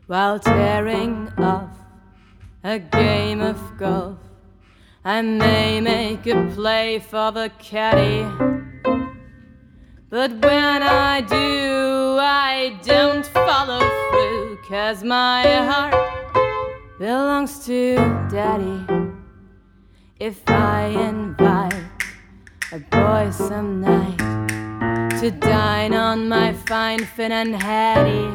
While tearing off a game of golf, I may make a play for the caddy, but when I do, I don't follow through, 'cause my heart belongs to Daddy. If I invite a boy some night to dine on my fine Finn and Hattie,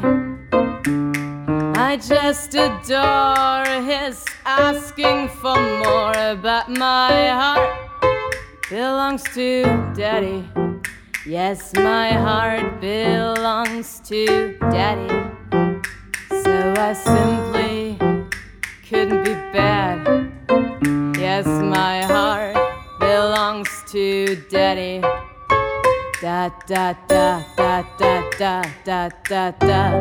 I just adore his asking for more, but my heart belongs to Daddy. Yes, my heart belongs to Daddy. So I simply couldn't be bad. Yes, my heart belongs to Daddy. Da da da da da da da da da.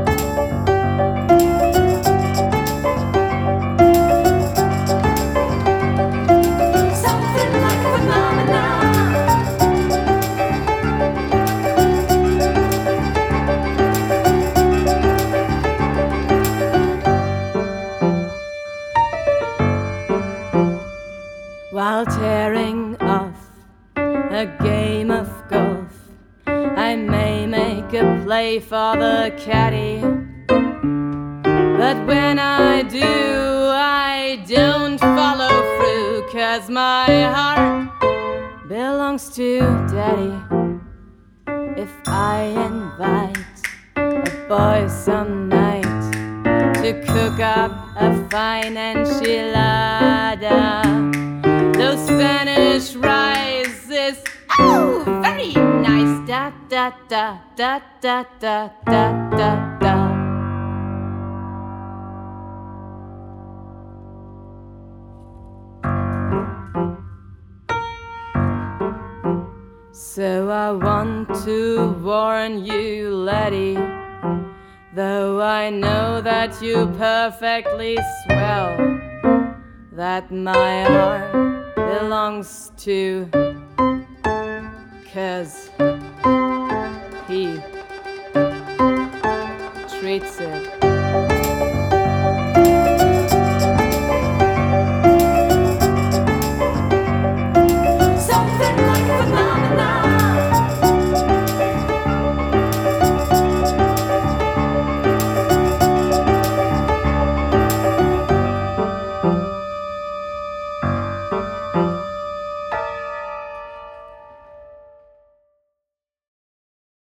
While tearing off a game of golf, I may make a play for the caddy, but when I do, I don't follow through, 'cause my heart belongs to Daddy. If I invite a boy some night to cook up a fine enchilada, those Spanish rices, oh, very nice. Da da da da da da da da da. So I want to warn you, laddie, though I know that you perfectly swell, that my heart belongs to, 'cause